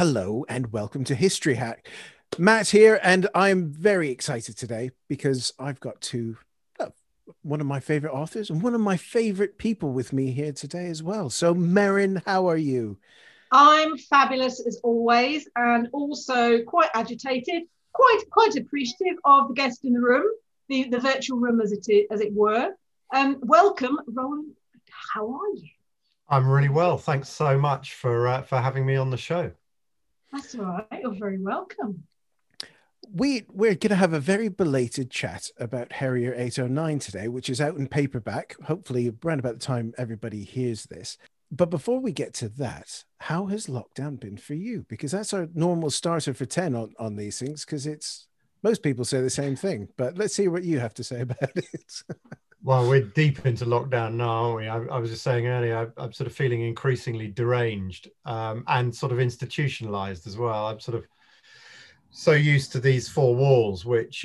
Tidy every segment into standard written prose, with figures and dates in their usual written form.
Hello and welcome to History Hack. Matt here, and I'm very excited today because I've got one of my favorite authors and one of my favorite people with me here today as well. So, Merrin, how are you? I'm fabulous as always, and also quite agitated, quite appreciative of the guest in the room, the virtual room as it were. Welcome, Roland. How are you? I'm really well. Thanks so much for having me on the show. That's all right. You're very welcome. We're going to have a very belated chat about Harrier 809 today, which is out in paperback, hopefully around about the time everybody hears this. But before we get to that, how has lockdown been for you? Because that's our normal starter for 10 on these things, because it's most people say the same thing. But let's see what you have to say about it. Well, we're deep into lockdown now, aren't we? I was just saying earlier, I'm sort of feeling increasingly deranged and sort of institutionalized as well. I'm sort of so used to these four walls, which,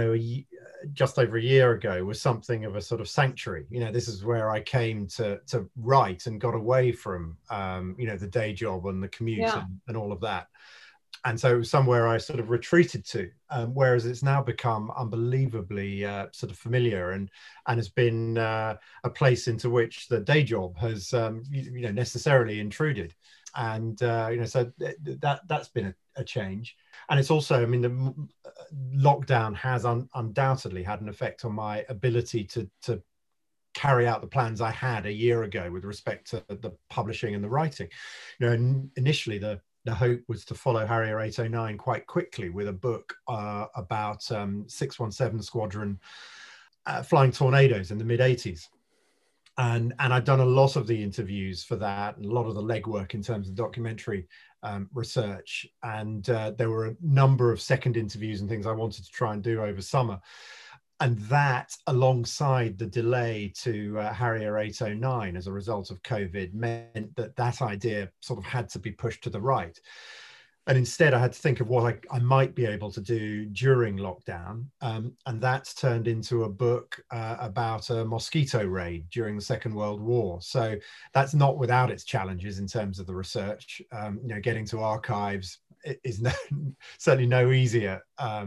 just over a year ago was something of a sort of sanctuary. This is where I came to write and got away from, the day job and the commute Yeah. and all of that. And so it was somewhere I sort of retreated to, whereas it's now become unbelievably sort of familiar and has been a place into which the day job has, necessarily intruded. And, so that's been a change. And it's also, I mean, the lockdown has undoubtedly had an effect on my ability to carry out the plans I had a year ago with respect to the publishing and the writing. Initially the hope was to follow Harrier 809 quite quickly with a book about 617 Squadron flying tornadoes in the mid-80s. And I'd done a lot of the interviews for that and a lot of the legwork in terms of documentary research. And there were a number of second interviews and things I wanted to try and do over summer. And that, alongside the delay to Harrier 809 as a result of COVID, meant that idea sort of had to be pushed to the right. And instead, I had to think of what I might be able to do during lockdown. And that's turned into a book about a mosquito raid during the Second World War. So that's not without its challenges in terms of the research. Getting to archives is certainly no easier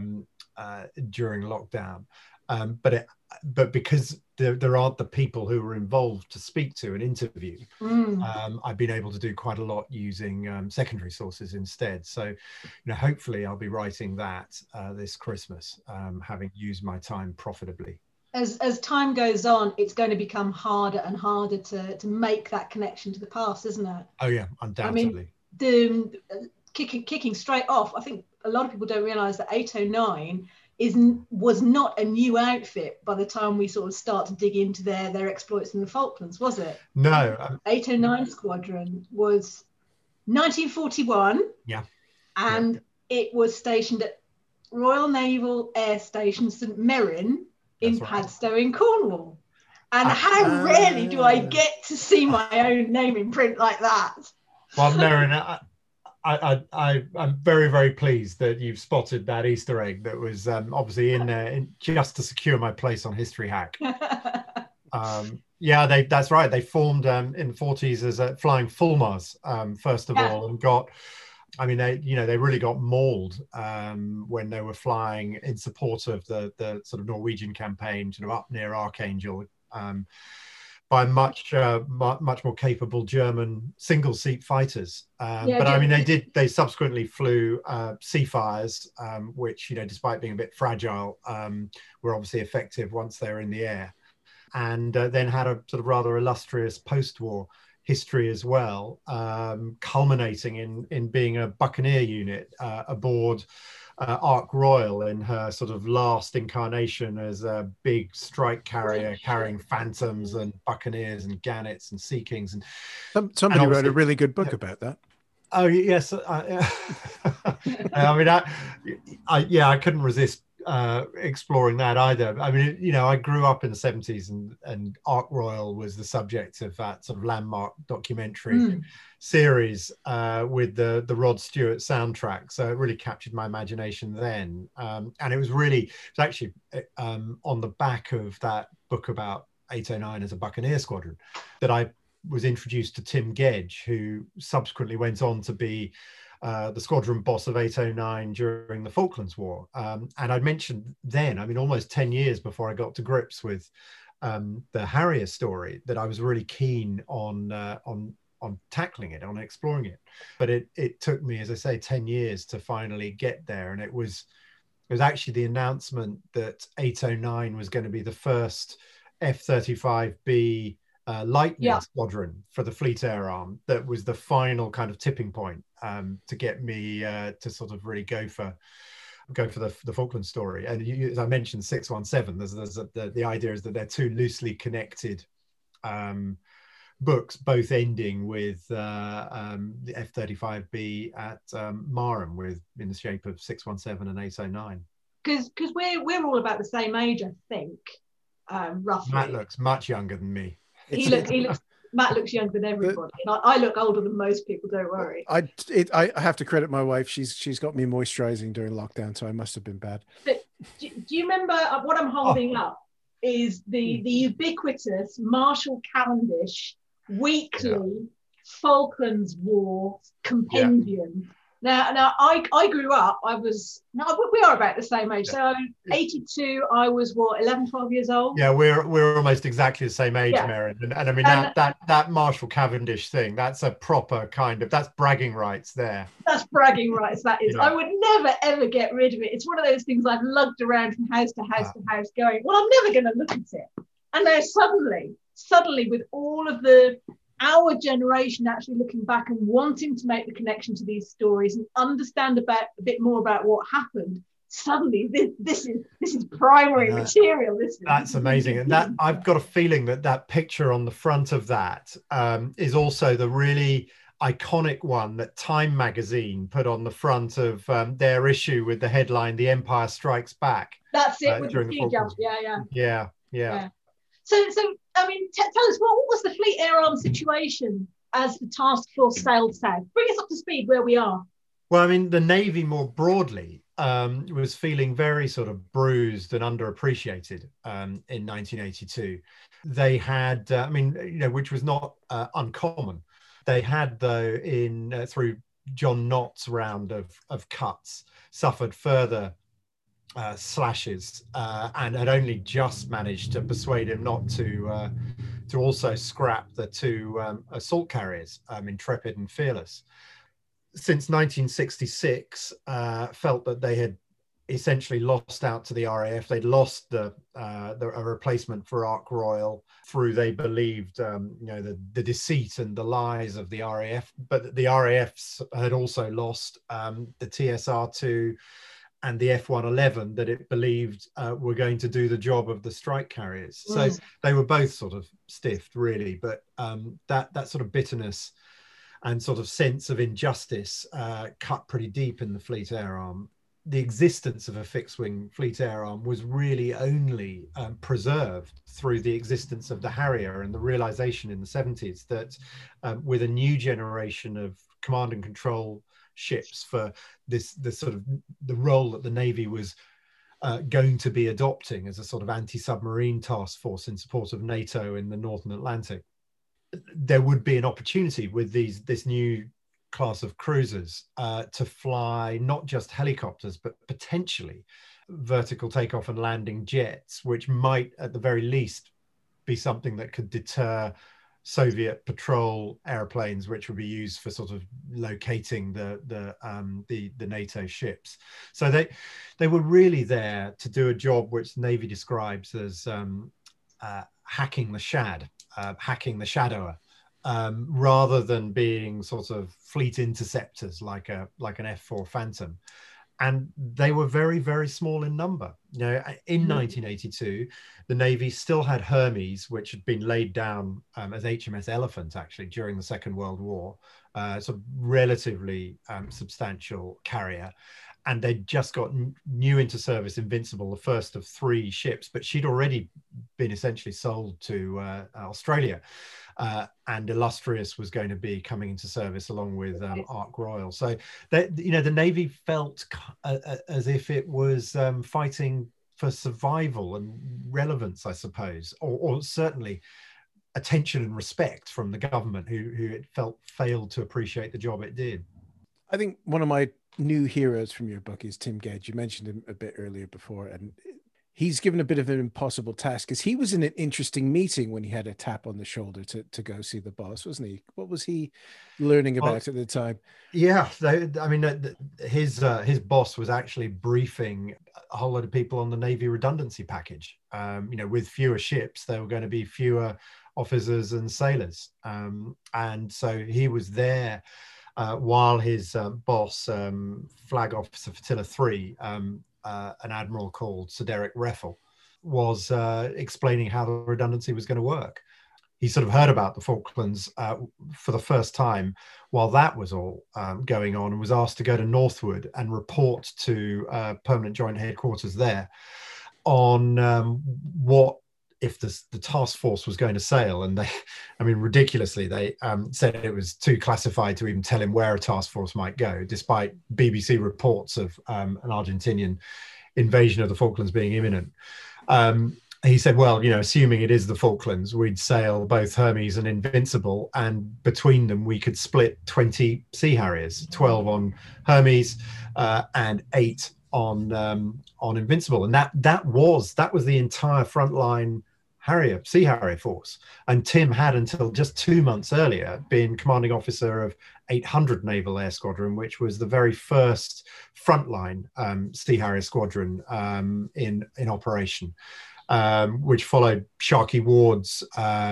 during lockdown. But because there aren't the people who were involved to speak to and interview, I've been able to do quite a lot using secondary sources instead. So, hopefully I'll be writing that this Christmas, having used my time profitably. As time goes on, it's going to become harder and harder to make that connection to the past, isn't it? Oh yeah, I undoubtedly. mean, kicking straight off, I think a lot of people don't realize that 809 was not a new outfit by the time we sort of start to dig into their exploits in the Falklands, was it? No. 809 Squadron was 1941. Yeah. And it was stationed at Royal Naval Air Station St Merrin in Padstow in Cornwall. And how rarely do I get to see my own name in print like that? Well, Merrin, I'm very, very pleased that you've spotted that Easter egg that was obviously in there just to secure my place on History Hack. That's right. They formed in the 40s as flying Fulmars, first of all, and they really got mauled when they were flying in support of the sort of Norwegian campaign, up near Archangel. By much more capable German single-seat fighters, they subsequently flew Seafires, which despite being a bit fragile, were obviously effective once they were in the air, and then had a sort of rather illustrious post-war history as well, culminating in being a Buccaneer unit aboard Ark Royal in her sort of last incarnation as a big strike carrier carrying Phantoms and Buccaneers and Gannets and Sea Kings. And somebody wrote a really good book about that. Oh yes, I couldn't resist exploring that either. I mean, I grew up in the 70s and Ark Royal was the subject of that sort of landmark documentary series with the Rod Stewart soundtrack. So it really captured my imagination then. And it was actually on the back of that book about 809 as a Buccaneer squadron that I was introduced to Tim Gedge, who subsequently went on to be the squadron boss of 809 during the Falklands War. And I mentioned then, I mean, almost 10 years before I got to grips with the Harrier story, that I was really keen on tackling it, on exploring it. But it took me, as I say, 10 years to finally get there. And it was actually the announcement that 809 was going to be the first F-35B Lightning squadron for the Fleet Air Arm that was the final kind of tipping point to get me to sort of really go for the Falkland story. And as I mentioned, 617, the idea is that they're two loosely connected books, both ending with the F-35B at Marham, in the shape of 617 and 809. Because we're all about the same age, I think, roughly. Matt looks much younger than me. Matt looks younger than everybody, and I look older than most people. Don't worry. I have to credit my wife. She's got me moisturising during lockdown, so I must have been bad. But do you remember what I'm holding up? Is the ubiquitous Marshall Cavendish weekly Falklands War compendium? Now I grew up, we are about the same age. So 82, I was 11, 12 years old. Yeah, we're almost exactly the same age, Mary. And I mean, that Marshall Cavendish thing, that's a proper kind of, that's bragging rights there. That's bragging rights, that is. I would never, ever get rid of it. It's one of those things I've lugged around from house to house to house going, well, I'm never going to look at it. And now suddenly with all of our generation actually looking back and wanting to make the connection to these stories and understand a bit more about what happened, suddenly this is primary material. That's amazing. And that I've got a feeling that picture on the front of that is also the really iconic one that Time magazine put on the front of their issue with the headline "The Empire Strikes Back." That's it, with the ski jump. Yeah. So I mean, tell us, what was the Fleet Air Arm situation as the task force sailed south? Bring us up to speed where we are. Well, I mean, the Navy more broadly was feeling very sort of bruised and underappreciated in 1982. They had, which was not uncommon. They had, though, through John Knott's round of cuts, suffered further slashes and had only just managed to persuade him not to also scrap the two assault carriers, Intrepid and Fearless. Since 1966, felt that they had essentially lost out to the RAF. They'd lost a replacement for Ark Royal through, they believed, the deceit and the lies of the RAF. But the RAFs had also lost the TSR-2 and the F-111 that it believed were going to do the job of the strike carriers. So they were both sort of stiffed, really. But that sort of bitterness and sort of sense of injustice cut pretty deep in the Fleet Air Arm. The existence of a fixed-wing Fleet Air Arm was really only preserved through the existence of the Harrier and the realization in the 70s that with a new generation of command and control ships for the sort of the role that the Navy was going to be adopting as a sort of anti-submarine task force in support of NATO in the Northern Atlantic, there would be an opportunity with this new class of cruisers to fly not just helicopters, but potentially vertical takeoff and landing jets, which might at the very least be something that could deter Soviet patrol airplanes, which would be used for sort of locating the NATO ships. So they were really there to do a job which the Navy describes as hacking the shad, hacking the shadower, rather than being sort of fleet interceptors like an F4 Phantom. And they were very, very small in number. In 1982, the Navy still had Hermes, which had been laid down as HMS Elephant, actually, during the Second World War, sort of relatively substantial carrier. And they'd just got new into service Invincible, the first of 3 ships, but she'd already been essentially sold to Australia. And Illustrious was going to be coming into service along with Ark Royal. So, the Navy felt as if it was fighting for survival and relevance, I suppose, or certainly attention and respect from the government, who it felt failed to appreciate the job it did. I think one of my new heroes from your book is Tim Gedge. You mentioned him a bit earlier before, and he's given a bit of an impossible task because he was in an interesting meeting when he had a tap on the shoulder to go see the boss, wasn't he? What was he learning about at the time? Yeah, I mean, his boss was actually briefing a whole lot of people on the Navy redundancy package. With fewer ships, there were going to be fewer officers and sailors, and so he was there while his boss, Flag Officer Flotilla 3, an admiral called Sir Derek Reffel, was explaining how the redundancy was going to work. He sort of heard about the Falklands for the first time while that was all going on, and was asked to go to Northwood and report to Permanent Joint Headquarters there on what if the task force was going to sail. And ridiculously, they said it was too classified to even tell him where a task force might go, despite BBC reports of an Argentinian invasion of the Falklands being imminent. He said, well, assuming it is the Falklands, we'd sail both Hermes and Invincible, and between them we could split 20 Sea Harriers, 12 on Hermes and 8 on Invincible. And that was the entire frontline Sea Harrier force. And Tim had, until just 2 months earlier, been commanding officer of 800 Naval Air Squadron, which was the very first frontline Sea Harrier squadron in operation. Which followed Sharkey Ward's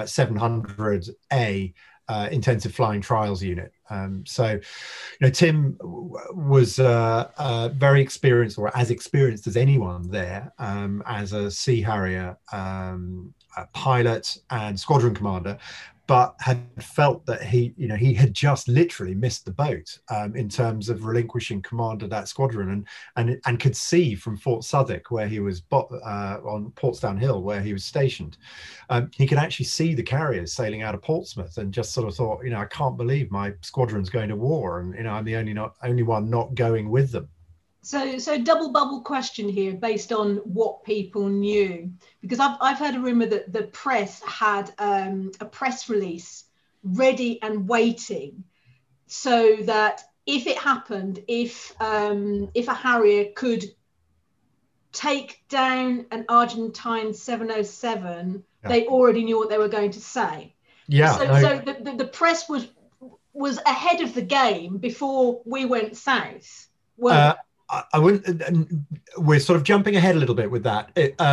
700A intensive flying trials unit. So Tim was very experienced, or as experienced as anyone there, as a Sea Harrier pilot and squadron commander, but had felt that he had just literally missed the boat in terms of relinquishing command of that squadron, and could see from Fort Southwark, where he was on Portsdown Hill, where he was stationed, he could actually see the carriers sailing out of Portsmouth, and just sort of thought, I can't believe my squadron's going to war, and I'm the only one not going with them. So double bubble question here, based on what people knew, because I've heard a rumor that the press had a press release ready and waiting, so that if it happened, if a Harrier could take down an Argentine 707, they already knew what they were going to say. Yeah. So the press was ahead of the game before we went south. I wouldn't. We're sort of jumping ahead a little bit with that.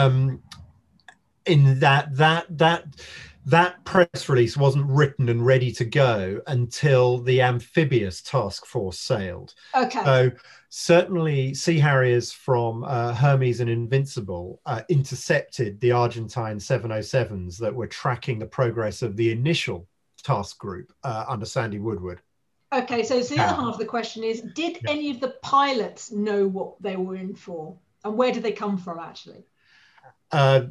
In that press release wasn't written and ready to go until the amphibious task force sailed. Okay. So certainly, Sea Harriers from Hermes and Invincible intercepted the Argentine 707s that were tracking the progress of the initial task group under Sandy Woodward. Okay, so the other half of the question is, did any of the pilots know what they were in for? And where did they come from, actually? I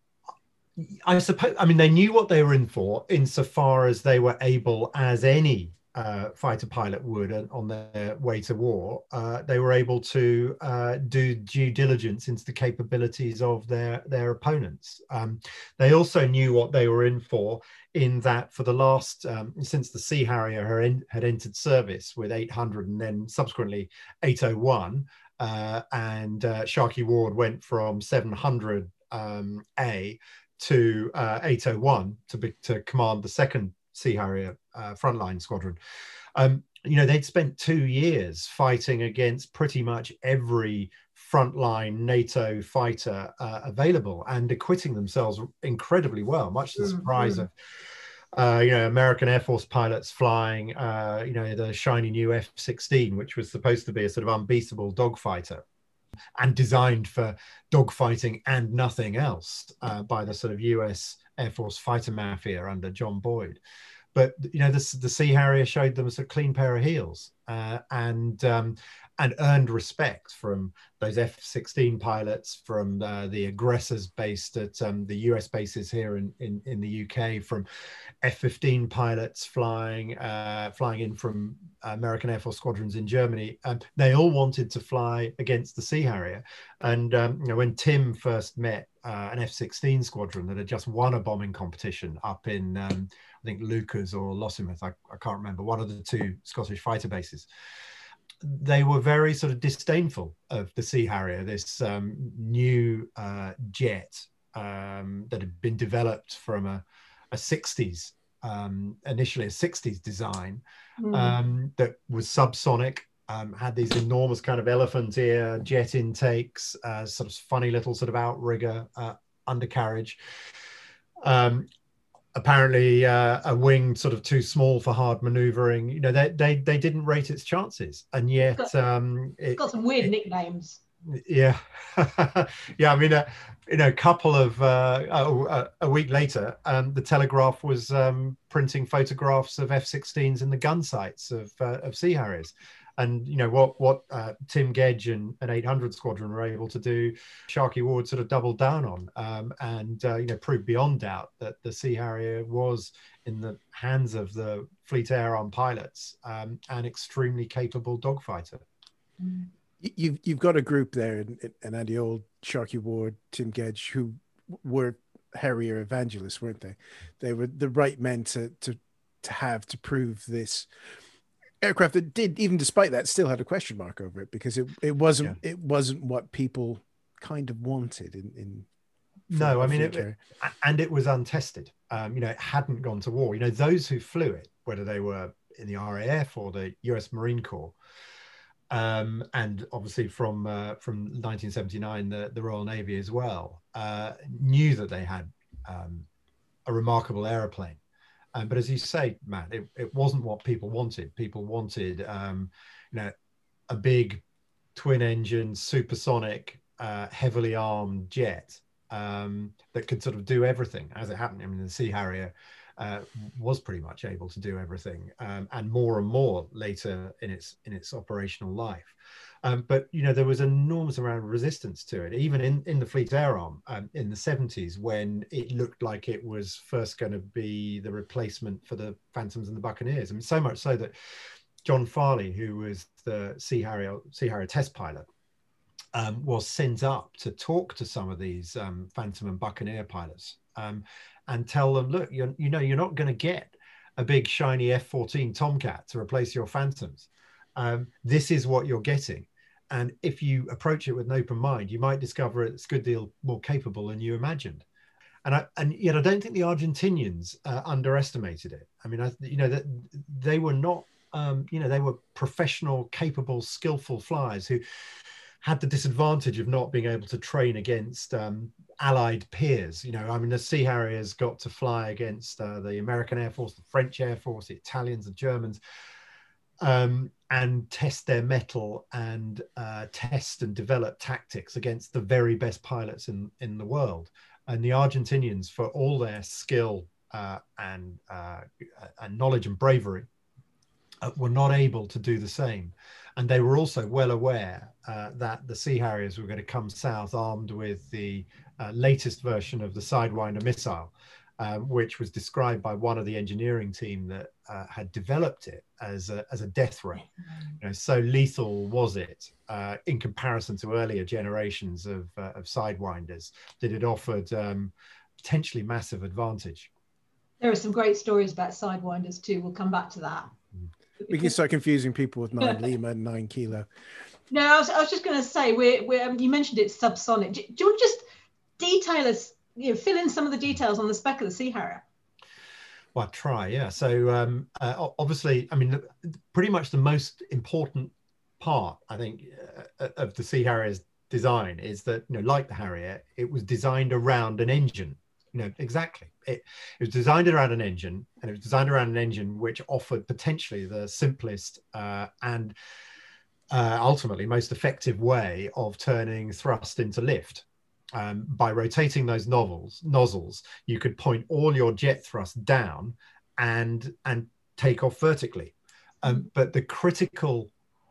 suppose, they knew what they were in for, insofar as they were able, as any fighter pilot would on their way to war, they were able to do due diligence into the capabilities of their opponents. They also knew what they were in for, in that for the last, since the Sea Harrier had entered service with 800 and then subsequently 801, and Sharkey Ward went from 700 A to 801 to command the second Sea Harrier frontline squadron. They'd spent 2 years fighting against pretty much every frontline NATO fighter available, and acquitting themselves incredibly well, much to the surprise of American Air Force pilots flying the shiny new F-16, which was supposed to be a sort of unbeatable dogfighter and designed for dogfighting and nothing else by the sort of US Air Force fighter mafia under John Boyd. But the Sea Harrier showed them as a clean pair of heels, and earned respect from those F-16 pilots, from the aggressors based at the US bases here in the UK, from F-15 pilots flying in from American Air Force squadrons in Germany. They all wanted to fly against the Sea Harrier. And when Tim first met an F-16 squadron that had just won a bombing competition up in I think Lucas or Lossiemouth, I can't remember, one of the two Scottish fighter bases. they were very sort of disdainful of the Sea Harrier, this new jet that had been developed from a 60s, initially a 60s design, that was subsonic, had these enormous kind of elephant ear jet intakes, sort of funny little sort of outrigger undercarriage. Apparently a wing sort of too small for hard maneuvering. You know, they didn't rate its chances, and yet it's got some weird nicknames. Yeah. Yeah, I mean, a couple of a week later, the Telegraph was printing photographs of F-16s in the gun sights of Sea Harriers. And you know what Tim Gedge and an 800 Squadron were able to do, Sharkey Ward sort of doubled down on, and you know, proved beyond doubt that the Sea Harrier was, in the hands of the Fleet Air Arm pilots, an extremely capable dogfighter. You've got a group there, and Andy Old, Sharkey Ward, Tim Gedge, who were Harrier evangelists, weren't they? They were the right men to have to prove this aircraft that did, even despite that, still had a question mark over it, because it wasn't what people kind of wanted in no, I mean, it was untested. You know, it hadn't gone to war. You know, those who flew it, whether they were in the RAF or the US Marine Corps, and obviously from 1979 the Royal Navy as well, knew that they had a remarkable aeroplane. But as you say, Matt, it wasn't what people wanted. People wanted, you know, a big twin-engine, supersonic, heavily armed jet that could sort of do everything. As it happened, I mean, the Sea Harrier was pretty much able to do everything, and more later in its operational life. But you know, there was an enormous amount of resistance to it, even in the Fleet Air Arm in the 70s, when it looked like it was first going to be the replacement for the Phantoms and the Buccaneers. I mean, so much so that John Farley, who was the Sea Harrier test pilot, was sent up to talk to some of these Phantom and Buccaneer pilots, and tell them, look, you're not going to get a big shiny F-14 Tomcat to replace your Phantoms. This is what you're getting. And if you approach it with an open mind, you might discover it's a good deal more capable than you imagined. And yet I don't think the Argentinians underestimated it. I mean, that they were not, they were professional, capable, skillful flyers who had the disadvantage of not being able to train against allied peers. You know, I mean, the Sea Harriers got to fly against the American Air Force, the French Air Force, the Italians, the Germans, and test their mettle and test and develop tactics against the very best pilots in the world. And the Argentinians, for all their skill and knowledge and bravery, were not able to do the same. And they were also well aware that the Sea Harriers were going to come south armed with the latest version of the Sidewinder missile, which was described by one of the engineering team that had developed it as a death ray. You know, so lethal was it in comparison to earlier generations of Sidewinders, that it offered potentially massive advantage. There are some great stories about Sidewinders too. We'll come back to that. We can start confusing people with 9 Lima and 9 Kilo. No, I was just going to say, you mentioned it's subsonic. Do you want to just detail us, fill in some of the details on the spec of the Sea Harrier? Well, I'll try, yeah. So obviously, I mean, pretty much the most important part, I think, of the Sea Harrier's design is that, like the Harrier, it was designed around an engine. Exactly. It was designed around an engine, and it was designed around an engine which offered potentially the simplest and ultimately most effective way of turning thrust into lift. By rotating those nozzles, you could point all your jet thrust down and take off vertically. But the critical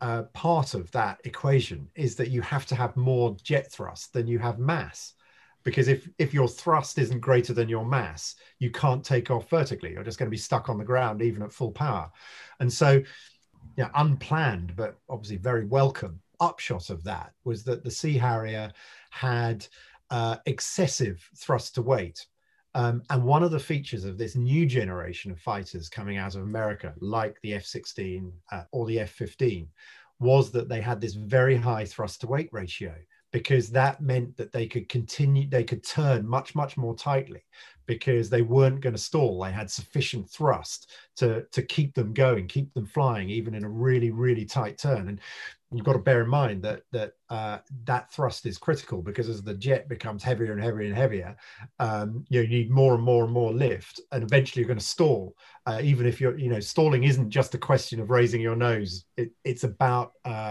part of that equation is that you have to have more jet thrust than you have mass. Because if your thrust isn't greater than your mass, you can't take off vertically. You're just going to be stuck on the ground, even at full power. And so, unplanned, but obviously very welcome upshot of that was that the Sea Harrier had excessive thrust to weight. And one of the features of this new generation of fighters coming out of America, like the F-16 or the F-15, was that they had this very high thrust to weight ratio, because that meant that they could turn much, much more tightly, because they weren't going to stall. They had sufficient thrust to keep them going, keep them flying, even in a really, really tight turn. And you've got to bear in mind that that thrust is critical, because as the jet becomes heavier and heavier and heavier, you need more and more and more lift, and eventually you're going to stall. Even if you're, stalling isn't just a question of raising your nose. It's about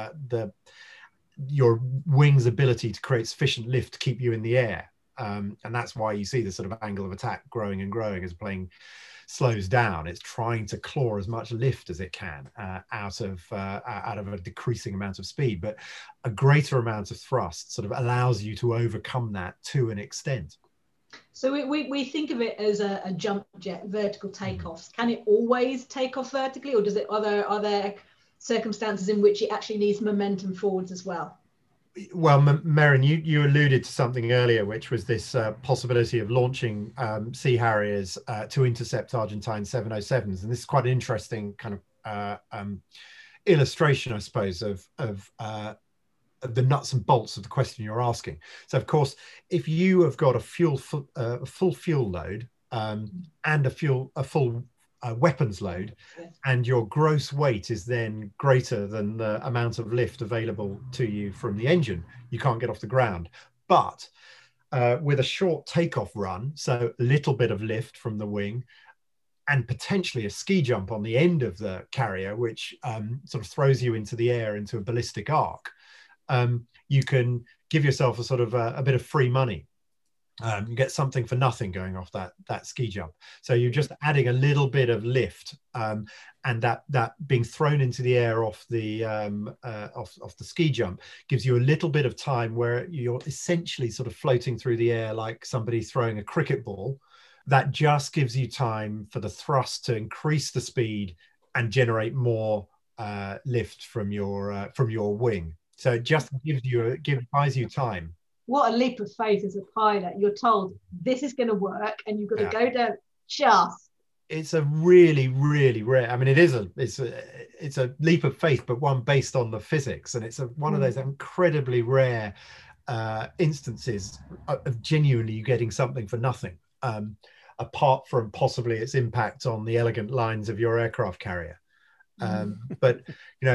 your wing's ability to create sufficient lift to keep you in the air. And that's why you see the sort of angle of attack growing and growing as the plane slows down. It's trying to claw as much lift as it can out of a decreasing amount of speed, but a greater amount of thrust sort of allows you to overcome that to an extent. So we think of it as a jump jet, vertical takeoffs. Can it always take off vertically, or are there circumstances in which it actually needs momentum forwards as well? Well, Merryn, you alluded to something earlier, which was this possibility of launching Sea Harriers to intercept Argentine 707s, and this is quite an interesting kind of illustration, I suppose, of the nuts and bolts of the question you're asking. So, of course, if you have got a full fuel load and a full weapons load, and your gross weight is then greater than the amount of lift available to you from the engine, you can't get off the ground. But with a short takeoff run, so a little bit of lift from the wing, and potentially a ski jump on the end of the carrier, which sort of throws you into the air into a ballistic arc, you can give yourself a sort of a bit of free money. You get something for nothing going off that ski jump. So you're just adding a little bit of lift, and that being thrown into the air off the ski jump gives you a little bit of time where you're essentially sort of floating through the air like somebody throwing a cricket ball. That just gives you time for the thrust to increase the speed and generate more lift from your wing. So it just buys you time. What a leap of faith as a pilot. You're told this is going to work, and you've got to go down just. It's a really, really rare. I mean, it's a leap of faith, but one based on the physics, and it's one of those incredibly rare instances of genuinely you getting something for nothing, apart from possibly its impact on the elegant lines of your aircraft carrier. But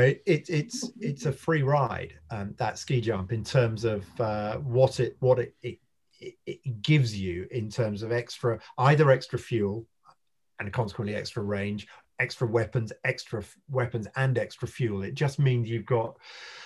it's a free ride, that ski jump, in terms of what it gives you in terms of either extra fuel and consequently extra range, extra weapons and extra fuel. It just means you've got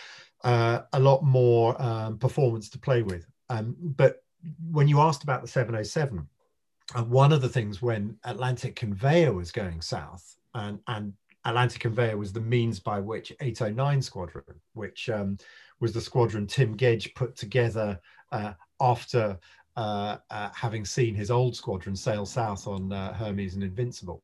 a lot more performance to play with. But when you asked about the 707, one of the things when Atlantic Conveyor was going south, and Atlantic Conveyor was the means by which 809 Squadron, which was the squadron Tim Gedge put together after having seen his old squadron sail south on Hermes and Invincible.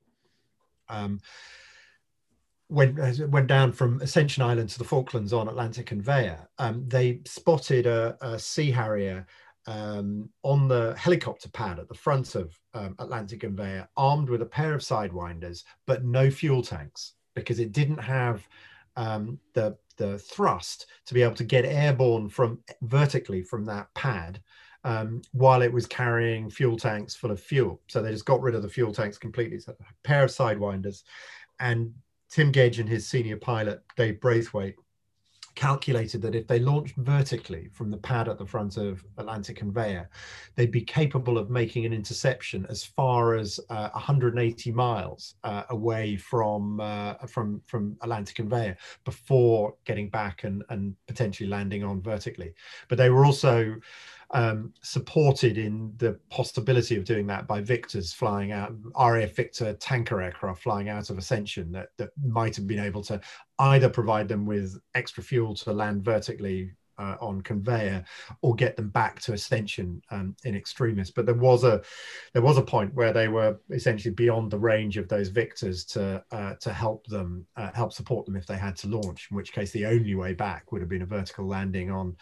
Went down from Ascension Island to the Falklands on Atlantic Conveyor. They spotted a Sea Harrier on the helicopter pad at the front of Atlantic Conveyor, armed with a pair of sidewinders, but no fuel tanks, because it didn't have the thrust to be able to get airborne vertically from that pad while it was carrying fuel tanks full of fuel. So they just got rid of the fuel tanks completely. So a pair of sidewinders, and Tim Gedge and his senior pilot, Dave Braithwaite, calculated that if they launched vertically from the pad at the front of Atlantic Conveyor, they'd be capable of making an interception as far as 180 miles away from Atlantic Conveyor before getting back and potentially landing on vertically. But they were also supported in the possibility of doing that by Victors flying out, RAF Victor tanker aircraft flying out of Ascension that might have been able to either provide them with extra fuel to land vertically on Conveyor, or get them back to Ascension in extremis. But there was a point where they were essentially beyond the range of those Victors to help support them if they had to launch, in which case the only way back would have been a vertical landing on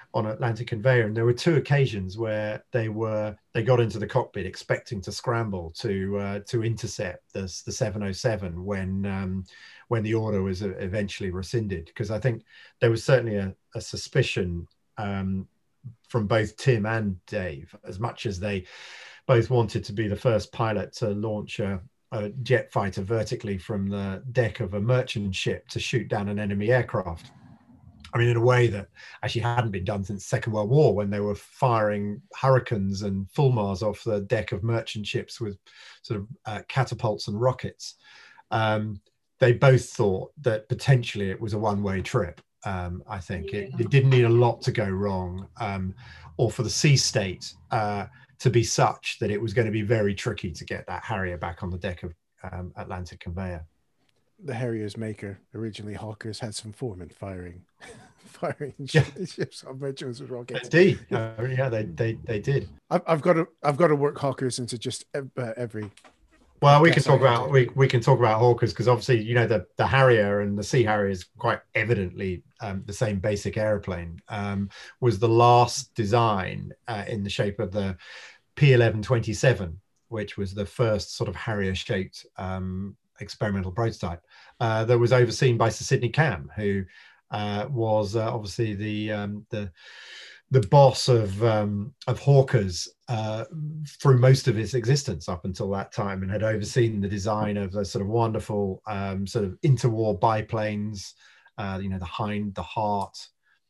on Atlantic Conveyor, and there were two occasions where they got into the cockpit expecting to scramble to intercept the 707 when the order was eventually rescinded, because I think there was certainly a suspicion from both Tim and Dave, as much as they both wanted to be the first pilot to launch a jet fighter vertically from the deck of a merchant ship to shoot down an enemy aircraft. I mean, in a way that actually hadn't been done since the Second World War, when they were firing Hurricanes and Fulmars off the deck of merchant ships with sort of catapults and rockets. They both thought that potentially it was a one-way trip. I think it didn't need a lot to go wrong, or for the sea state to be such that it was going to be very tricky to get that Harrier back on the deck of Atlantic Conveyor. The Harrier's maker, originally Hawkers, had some foremen firing ships on merchants with rockets. Indeed, yeah, they did. I've got to work Hawkers into just every. Well, we can talk about Hawkers, because obviously, you know, the Harrier and the Sea Harrier is quite evidently the same basic airplane. Was the last design in the shape of the P1127, which was the first sort of Harrier-shaped experimental prototype that was overseen by Sir Sidney Cam, who was obviously the boss of Hawkers through most of its existence up until that time, and had overseen the design of the sort of wonderful sort of interwar biplanes, you know, the Hind, the Heart,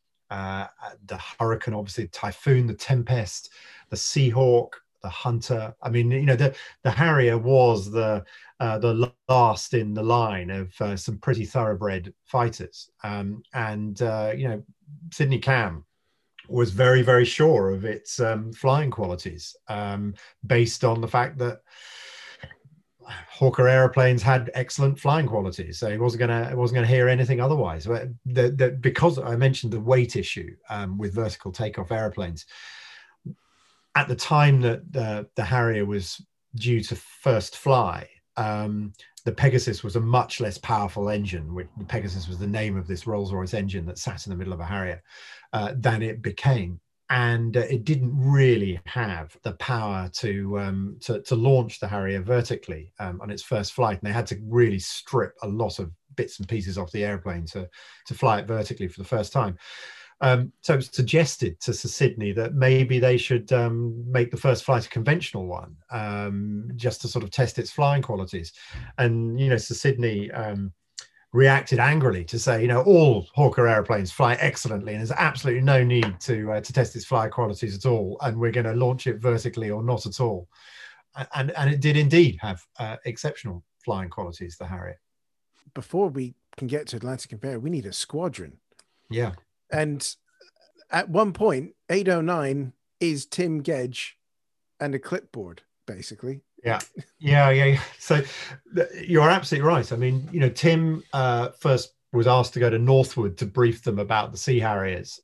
the Hurricane, obviously the Typhoon, the Tempest, the Seahawk, the Hunter. I mean, you know, the Harrier was the last in the line of some pretty thoroughbred fighters, and you know, Sidney Cam was very, very sure of its flying qualities, based on the fact that Hawker aeroplanes had excellent flying qualities. So he wasn't going to hear anything otherwise. Because I mentioned the weight issue with vertical takeoff aeroplanes, at the time that the Harrier was due to first fly, the Pegasus was a much less powerful engine. The Pegasus was the name of this Rolls-Royce engine that sat in the middle of a Harrier, than it became, and it didn't really have the power to launch the Harrier vertically on its first flight, and they had to really strip a lot of bits and pieces off the airplane to fly it vertically for the first time. So it was suggested to Sir Sidney that maybe they should make the first flight a conventional one, just to sort of test its flying qualities. And, you know, Sir Sidney reacted angrily to say, you know, all Hawker airplanes fly excellently, and there's absolutely no need to test its flight qualities at all, and we're going to launch it vertically or not at all. And it did indeed have exceptional flying qualities, the Harrier. Before we can get to Atlantic Conveyor, we need a squadron. Yeah. And at one point, 809 is Tim Gedge and a clipboard, basically. Yeah. So you're absolutely right. I mean, you know, Tim first was asked to go to Northwood to brief them about the Sea Harriers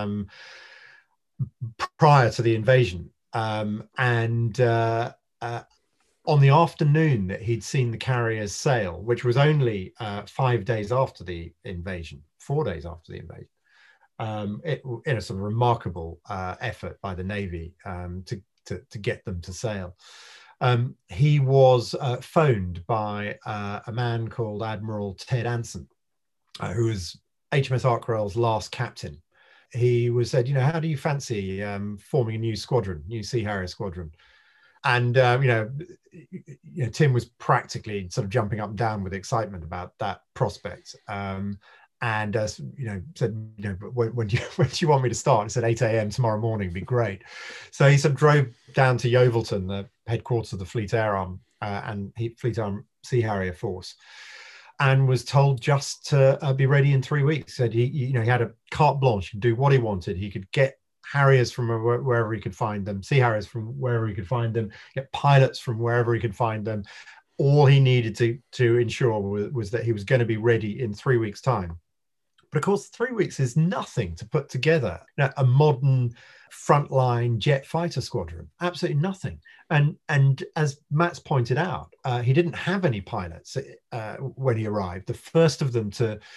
prior to the invasion. And on the afternoon that he'd seen the carriers sail, which was only 5 days after the invasion, 4 days after the invasion, in a sort of remarkable effort by the Navy to get them to sail. He was phoned by a man called Admiral Ted Anson, who was HMS Ark-Royal's last captain. He was said, you know, how do you fancy forming a new squadron, new Sea Harrier squadron? And you know, Tim was practically sort of jumping up and down with excitement about that prospect. And you know, said, you know, when do you want me to start? He said 8 a.m. tomorrow morning would be great. So he sort of drove down to Yeovilton, the headquarters of the Fleet Air Arm Fleet Arm Sea Harrier Force, and was told just to be ready in 3 weeks. Said he had a carte blanche, he could do what he wanted. He could get Harriers from wherever he could find them, Sea Harriers from wherever he could find them, get pilots from wherever he could find them. All he needed to ensure was that he was going to be ready in 3 weeks' time. But of course, 3 weeks is nothing to put together a modern frontline jet fighter squadron. Absolutely nothing. And as Matt's pointed out, he didn't have any pilots when he arrived. The first of them to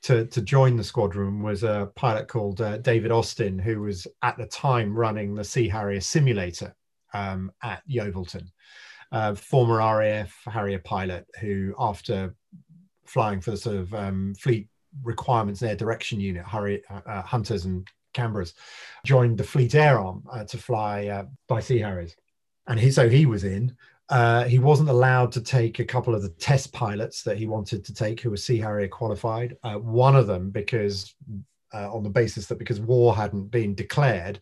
to join the squadron was a pilot called David Austin, who was at the time running the Sea Harrier simulator at Yeovilton. Former RAF Harrier pilot who, after flying for the sort of fleet requirements air direction unit, Hunters and Canberras, joined the Fleet Air Arm to fly by Sea Harriers. And he was in. He wasn't allowed to take a couple of the test pilots that he wanted to take, who were Sea Harrier qualified. One of them because on the basis that because war hadn't been declared,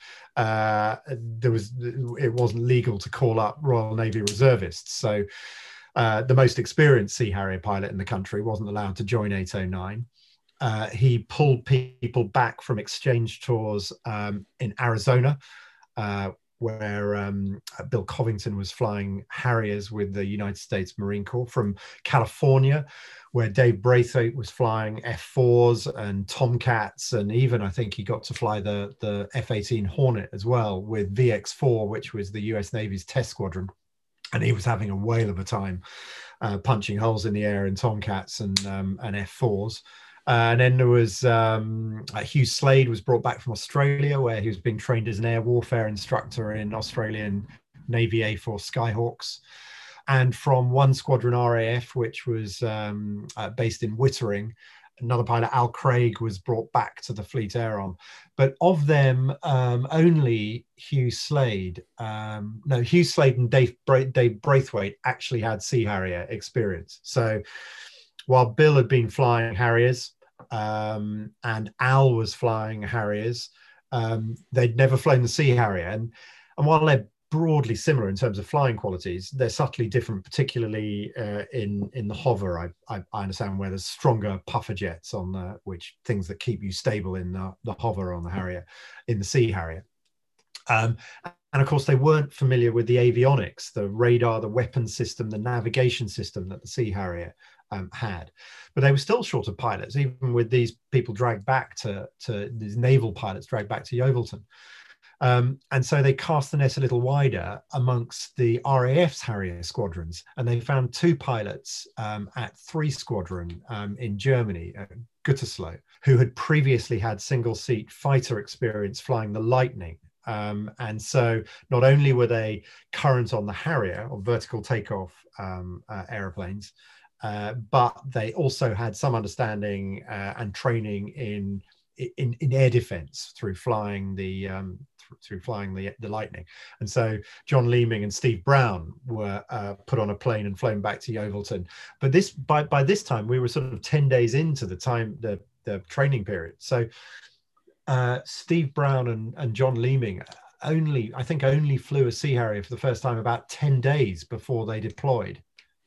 it wasn't legal to call up Royal Navy reservists. So the most experienced Sea Harrier pilot in the country wasn't allowed to join 809. He pulled people back from exchange tours in Arizona, where Bill Covington was flying Harriers with the United States Marine Corps, from California, where Dave Braithwaite was flying F4s and Tomcats, and even I think he got to fly the F-18 Hornet as well with VX-4, which was the US Navy's test squadron. And he was having a whale of a time punching holes in the air in Tomcats and F4s. And then there was Hugh Slade was brought back from Australia, where he was being trained as an air warfare instructor in Australian Navy A4 Skyhawks. And from one squadron RAF, which was based in Wittering, another pilot, Al Craig, was brought back to the Fleet Air Arm. But of them, only Hugh Slade and Dave Braithwaite actually had Sea Harrier experience. So while Bill had been flying Harriers and Al was flying Harriers, they'd never flown the Sea Harrier. And while they're broadly similar in terms of flying qualities, they're subtly different, particularly in the hover. I understand where there's stronger puffer jets on which things that keep you stable in the hover on the Harrier, in the Sea Harrier. And of course, they weren't familiar with the avionics, the radar, the weapon system, the navigation system that the Sea Harrier had. But they were still short of pilots, even with these people dragged back to these naval pilots dragged back to Yeovilton. And so they cast the net a little wider amongst the RAF's Harrier squadrons, and they found two pilots at 3 Squadron in Germany, Gütersloh, who had previously had single-seat fighter experience flying the Lightning. And so not only were they current on the Harrier, or vertical takeoff aeroplanes, but they also had some understanding and training in air defense through flying the Lightning. And so John Leeming and Steve Brown were put on a plane and flown back to Yeovilton. But by this time we were sort of 10 days into the training period. So Steve Brown and John Leeming only flew a Sea Harrier for the first time about 10 days before they deployed.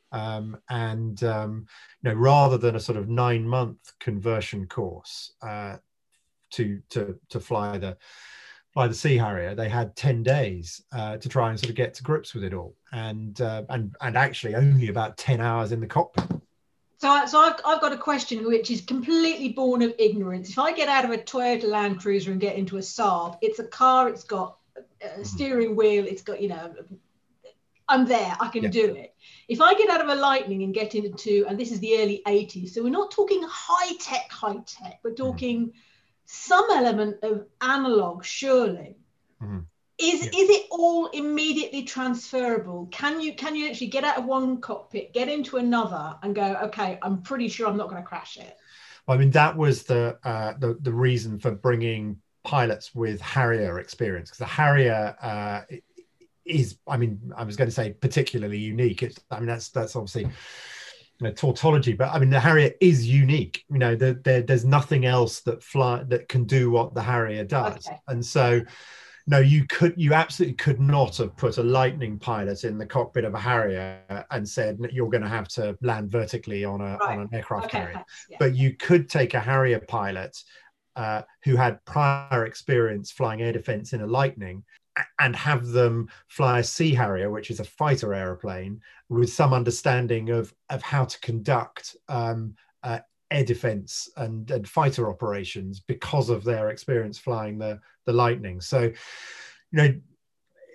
Rather than a sort of 9-month conversion course to fly the Sea Harrier, they had 10 days to try and sort of get to grips with it all, and actually only about 10 hours in the cockpit. So I've got a question which is completely born of ignorance. If I get out of a Toyota Land Cruiser and get into a Saab, it's a car, it's got a steering wheel, it's got, I'm there, I can do it. If I get out of a Lightning and get into, and this is the early 80s, so we're not talking high tech, we're talking some element of analog, surely. Is it all immediately transferable? Can you actually get out of one cockpit, get into another, and go, okay, I'm pretty sure I'm not going to crash it? Well, I mean, that was the reason for bringing pilots with Harrier experience, because the Harrier is, I was going to say particularly unique. That's obviously tautology, but I mean the Harrier is unique. There's nothing else that can do what the Harrier does. Okay. And so no, you absolutely could not have put a Lightning pilot in the cockpit of a Harrier and said you're going to have to land vertically on an aircraft carrier. Yeah. But you could take a Harrier pilot who had prior experience flying air defense in a Lightning and have them fly a Sea Harrier, which is a fighter aeroplane, with some understanding of how to conduct air defense and fighter operations because of their experience flying the Lightning. So,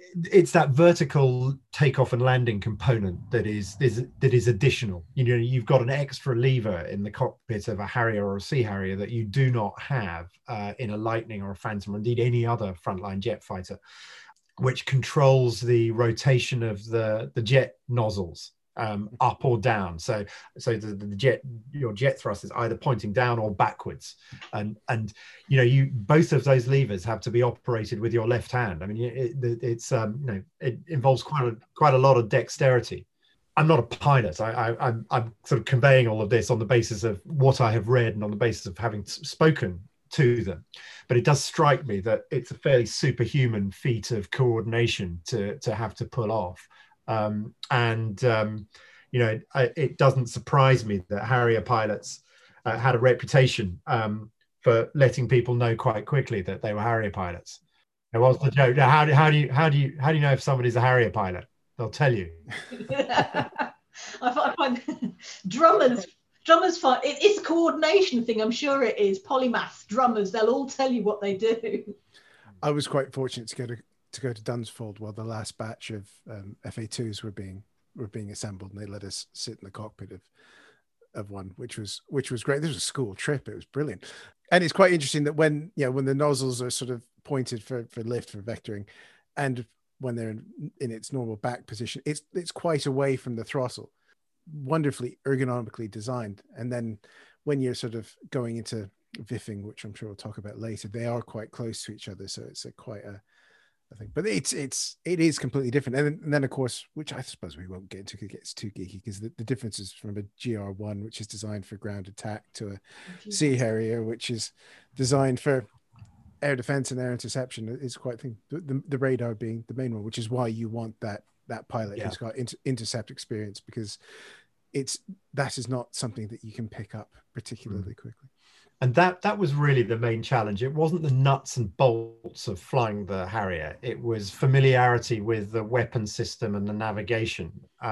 it's that vertical takeoff and landing component that is additional. You've got an extra lever in the cockpit of a Harrier or a Sea Harrier that you do not have in a Lightning or a Phantom, or indeed any other frontline jet fighter, which controls the rotation of the jet nozzles up or down. So your jet thrust is either pointing down or backwards, and both of those levers have to be operated with your left hand. I mean, it involves quite a lot of dexterity. I'm not a pilot. I'm sort of conveying all of this on the basis of what I have read and on the basis of having spoken to them, but it does strike me that it's a fairly superhuman feat of coordination to have to pull off. It doesn't surprise me that Harrier pilots had a reputation for letting people know quite quickly that they were Harrier pilots. It was the joke. Now, how do you know if somebody's a Harrier pilot? They'll tell you. I find drummers find it's a coordination thing. I'm sure it is. Polymaths, drummers, they'll all tell you what they do. I was quite fortunate to go to Dunsfold while the last batch of FA2s were being assembled, and they let us sit in the cockpit of one, which was great. This was a school trip. It was brilliant. And it's quite interesting that when the nozzles are sort of pointed for lift, for vectoring, and when they're in its normal back position, it's quite away from the throttle, wonderfully ergonomically designed. And then when you're sort of going into VIFing, which I'm sure we'll talk about later, they are quite close to each other, so it's quite a thing. But it is completely different. And then of course, which I suppose we won't get into because it gets too geeky, because the differences from a GR1, which is designed for ground attack, to a Sea Harrier, which is designed for air defense and air interception, is quite a thing. The radar being the main one, which is why you want that pilot who's got intercept experience, because that is not something that you can pick up particularly quickly. And that was really the main challenge. It wasn't the nuts and bolts of flying the Harrier. It was familiarity with the weapon system and the navigation.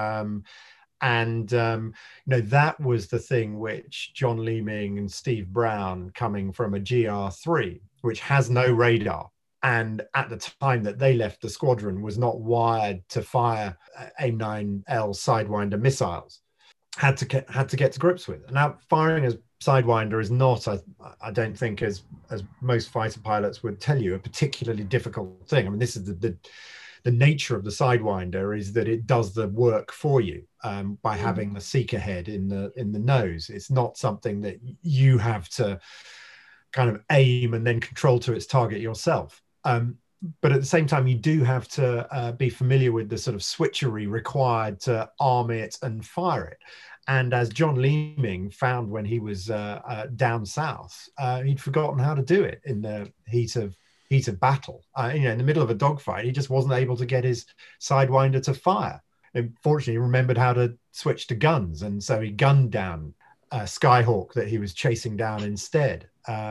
That was the thing which John Leeming and Steve Brown, coming from a GR3, which has no radar, and at the time that they left the squadron was not wired to fire AIM-9L Sidewinder missiles, had to get to grips with. Now, firing as Sidewinder is not, I don't think, as most fighter pilots would tell you, a particularly difficult thing. I mean, this is the nature of the Sidewinder, is that it does the work for you by having the seeker head in the nose. It's not something that you have to kind of aim and then control to its target yourself. But at the same time, you do have to be familiar with the sort of switchery required to arm it and fire it. And as John Leeming found when he was down south, he'd forgotten how to do it in the heat of battle. In the middle of a dogfight, he just wasn't able to get his Sidewinder to fire. Unfortunately, he remembered how to switch to guns, and so he gunned down Skyhawk that he was chasing down instead.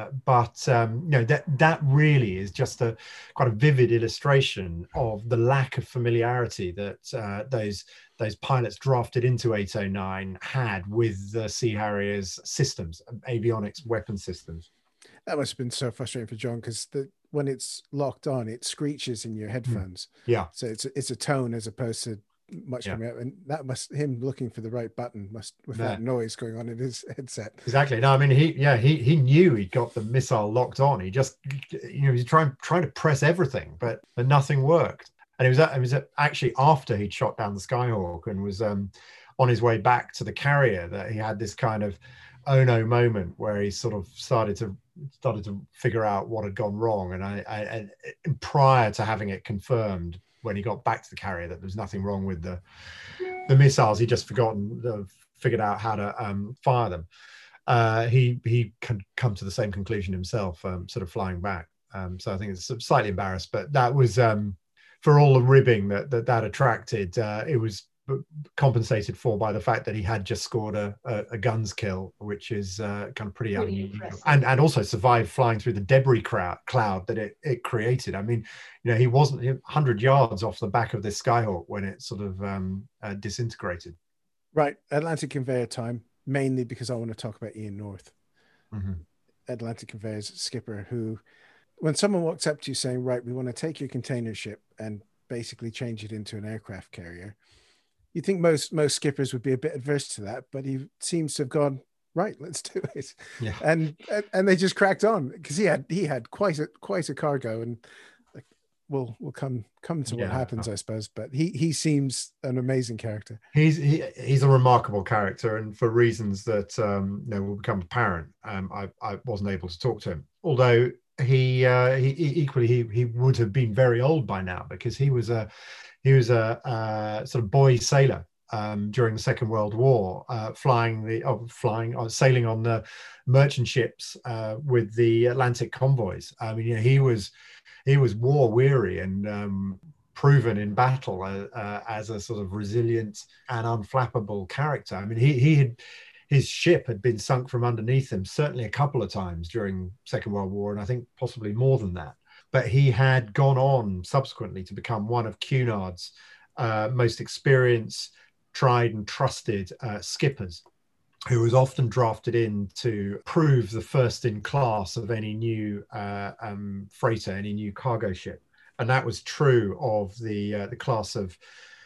That really is just quite a vivid illustration of the lack of familiarity that those pilots drafted into 809 had with the Sea Harrier's systems, avionics, weapon systems. That must have been so frustrating for John, because when it's locked on, it screeches in your headphones. Yeah. So it's a tone as opposed to much coming out, and that him looking for the right button with that noise going on in his headset. Exactly. No, I mean he knew he'd got the missile locked on. He just he was trying to press everything, but nothing worked. And it was actually after he'd shot down the Skyhawk and was on his way back to the carrier that he had this kind of oh no moment where he sort of started to figure out what had gone wrong. And prior to having it confirmed, when he got back to the carrier, that there was nothing wrong with the missiles, he'd just figured out how to fire them. He could come to the same conclusion himself, sort of flying back. So I think it's slightly embarrassed, but that was for all the ribbing that attracted. It was compensated for by the fact that he had just scored a guns kill, which is kind of pretty unusual, and also survived flying through the debris cloud that it created. I mean, he wasn't 100 yards off the back of this Skyhawk when it sort of disintegrated. Right, Atlantic Conveyor time, mainly because I want to talk about Ian North. Atlantic Conveyor's skipper, who, when someone walks up to you saying, right, we want to take your container ship and basically change it into an aircraft carrier. You think most skippers would be a bit adverse to that, but he seems to have gone, right, let's do it. Yeah. And they just cracked on, because he had quite a cargo, and like we'll come to what happens, I suppose. But he seems an amazing character. He's a remarkable character, and for reasons that will become apparent, I wasn't able to talk to him. Although he would have been very old by now, because he was a sort of boy sailor during the Second World War, sailing on the merchant ships with the Atlantic convoys. I mean, he was war weary and proven in battle as a sort of resilient and unflappable character. I mean, his ship had been sunk from underneath him certainly a couple of times during Second World War, and I think possibly more than that. But he had gone on subsequently to become one of Cunard's most experienced, tried and trusted skippers, who was often drafted in to prove the first in class of any new freighter, any new cargo ship. And that was true of the class of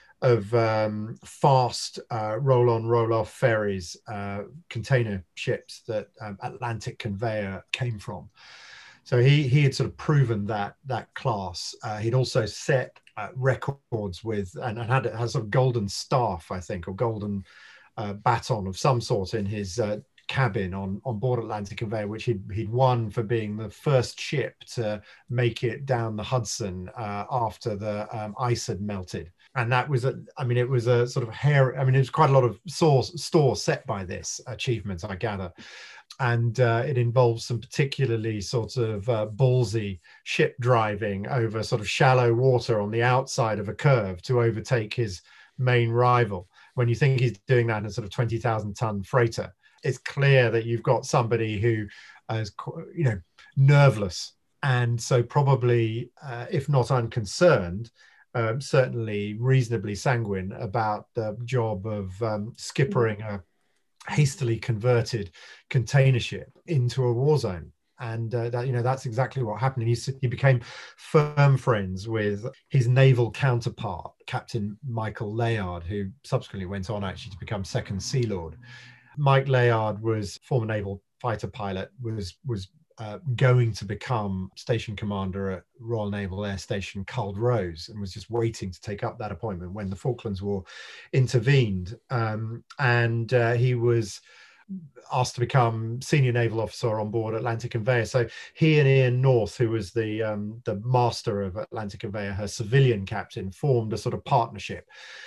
fast roll-on, roll-off ferries, container ships that Atlantic Conveyor came from. So he had sort of proven that class. He'd also set records with and had a sort of golden staff, I think, or golden baton of some sort in his cabin on board Atlantic Conveyor, which he'd won for being the first ship to make it down the Hudson after the ice had melted. And that was it was a sort of it was quite a lot of store set by this achievement, I gather. And it involves some particularly sort of ballsy ship driving over sort of shallow water on the outside of a curve to overtake his main rival. When you think he's doing that in a sort of 20,000 ton freighter, it's clear that you've got somebody who is, nerveless. And so probably, if not unconcerned, certainly reasonably sanguine about the job of skippering a hastily converted container ship into a war zone. And that's exactly what happened. And he became firm friends with his naval counterpart, Captain Michael Layard, who subsequently went on actually to become second Sea Lord. Mike Layard was former naval fighter pilot, was going to become station commander at Royal Naval Air Station Culdrose, and was just waiting to take up that appointment when the Falklands War intervened. And he was asked to become senior naval officer on board Atlantic Conveyor. So he and Ian North, who was the master of Atlantic Conveyor, her civilian captain, formed a sort of partnership.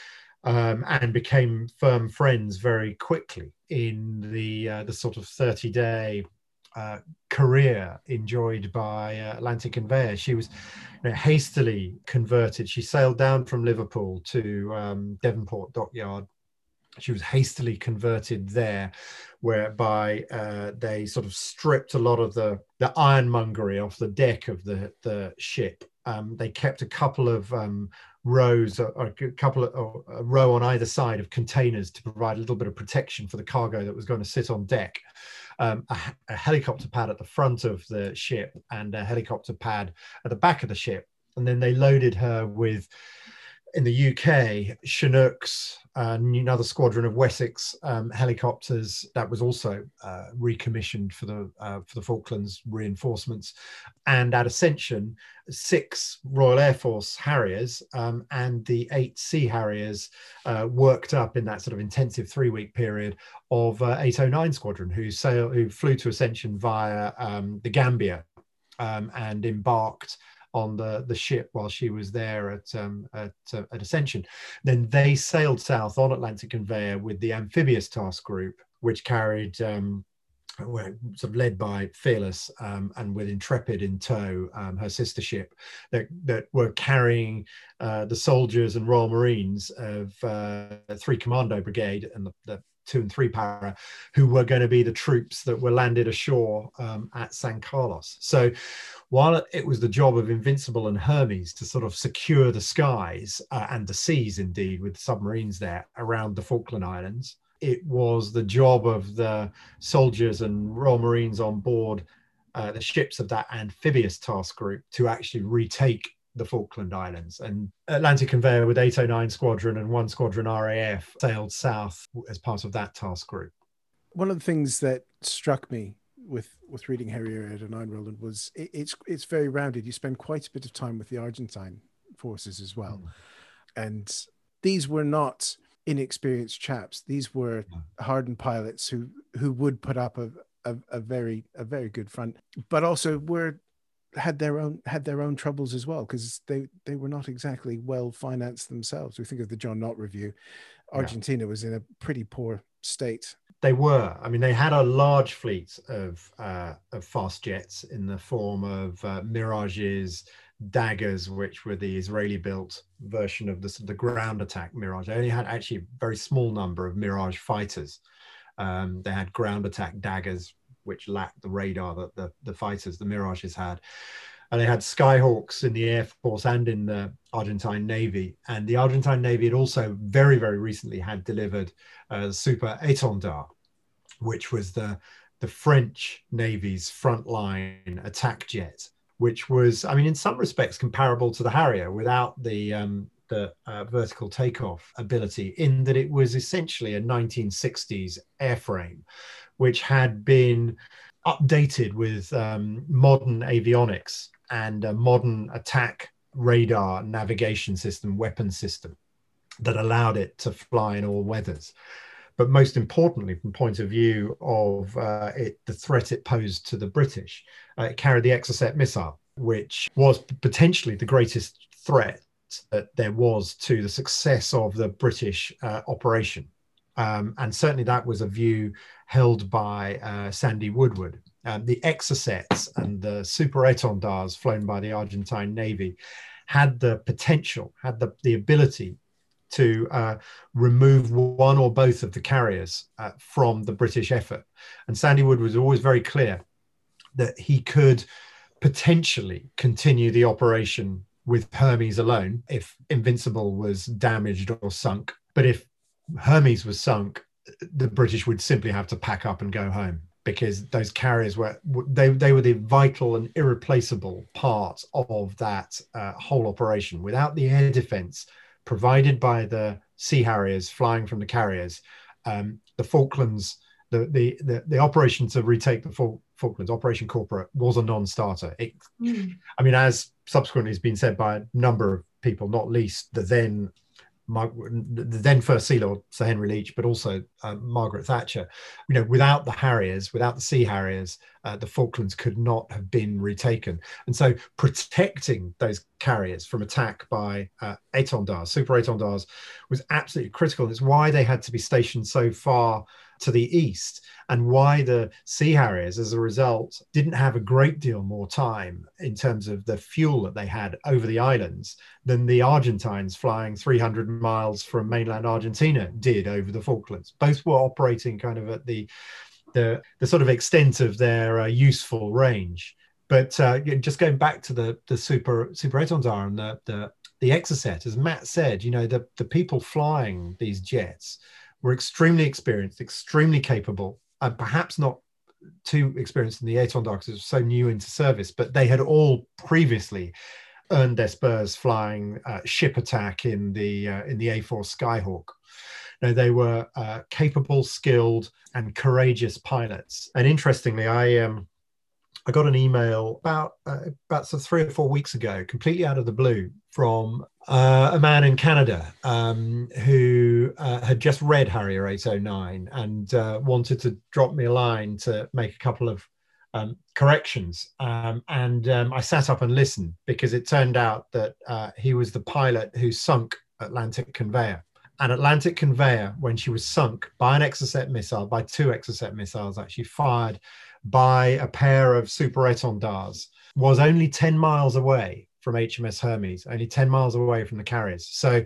And became firm friends very quickly in the sort of 30-day career enjoyed by Atlantic Conveyor. She was hastily converted. She sailed down from Liverpool to Devonport Dockyard. She was hastily converted there, whereby they sort of stripped a lot of the ironmongery off the deck of the ship. They kept a couple of rows, or a row on either side of containers to provide a little bit of protection for the cargo that was going to sit on deck. A helicopter pad at the front of the ship and a helicopter pad at the back of the ship. And then they loaded her with, in the UK, Chinooks, another squadron of Wessex helicopters that was also recommissioned for the Falklands reinforcements, and at Ascension 6 Royal Air Force Harriers and the 8 Sea Harriers worked up in that sort of intensive 3-week period of 809 Squadron, who flew to Ascension via the Gambia and embarked on the ship while she was there at Ascension. Then they sailed south on Atlantic Conveyor with the Amphibious Task Group, which carried, sort of led by Fearless and with Intrepid in tow, her sister ship, that were carrying the soldiers and Royal Marines of 3 Commando Brigade and the 2 and 3 Para, who were going to be the troops that were landed ashore at San Carlos. So while it was the job of Invincible and Hermes to sort of secure the skies and the seas, indeed, with submarines there around the Falkland Islands, it was the job of the soldiers and Royal Marines on board the ships of that Amphibious Task Group to actually retake the Falkland Islands. And Atlantic Conveyor with 809 Squadron and 1 Squadron RAF sailed south as part of that task group. One of the things that struck me with reading Harrier 809, Roland, was it's very rounded. You spend quite a bit of time with the Argentine forces as well. And these were not inexperienced chaps. These were hardened pilots who would put up a very good front, but also had their own troubles as well, because they were not exactly well financed themselves. We think of the John Knott Review. Argentina was in a pretty poor state. They were. I mean, they had a large fleet of fast jets in the form of Mirages, Daggers, which were the Israeli-built version of the ground attack Mirage. They only had actually a very small number of Mirage fighters. They had ground attack Daggers, which lacked the radar that the fighters, the Mirages, had. And they had Skyhawks in the Air Force and in the Argentine Navy. And the Argentine Navy had also very, very recently had delivered the Super Étendard, which was the French Navy's frontline attack jet, which was, I mean, in some respects comparable to the Harrier without the vertical takeoff ability, in that it was essentially a 1960s airframe, which had been updated with modern avionics and a modern attack radar navigation system, weapon system that allowed it to fly in all weathers. But most importantly, from the point of view of the threat it posed to the British, it carried the Exocet missile, which was potentially the greatest threat that there was to the success of the British operation. And certainly that was a view held by Sandy Woodward. The Exocets and the Super Étendards flown by the Argentine Navy had the potential, had the ability to remove one or both of the carriers from the British effort. And Sandy Woodward was always very clear that he could potentially continue the operation with Hermes alone if Invincible was damaged or sunk. But if Hermes was sunk, the British would simply have to pack up and go home, because those carriers were the vital and irreplaceable part of that whole operation. Without the air defense provided by the Sea Harriers flying from the carriers, the Falklands, the operation to retake the Falklands, Operation Corporate, was a non-starter. I mean, as subsequently has been said by a number of people, not least the then First Sea Lord Sir Henry Leach, but also Margaret Thatcher. You know, without the Harriers, without the Sea Harriers, the Falklands could not have been retaken. And so protecting those carriers from attack by Étendards, Super Étendards, was absolutely critical. It's why they had to be stationed so far to the east, and why the Sea Harriers, as a result, didn't have a great deal more time in terms of the fuel that they had over the islands than the Argentines flying 300 miles from mainland Argentina did over the Falklands. Both were operating kind of at the sort of extent of their useful range. But just going back to the Super Étendard and the Exocet, as Matt said, you know, the people flying these jets were extremely experienced, extremely capable, and perhaps not too experienced in the Étendard because it was so new into service, but they had all previously earned their spurs flying ship attack in the A4 Skyhawk. Now, they were capable, skilled, and courageous pilots. And interestingly, I got an email about 3 or 4 weeks ago, completely out of the blue, from a man in Canada who had just read Harrier 809 and wanted to drop me a line to make a couple of corrections. I sat up and listened, because it turned out that he was the pilot who sunk Atlantic Conveyor. And Atlantic Conveyor, when she was sunk by an Exocet missile, by 2 Exocet missiles actually fired by a pair of Super Étendards, was only 10 miles away from HMS Hermes, only 10 miles away from the carriers. So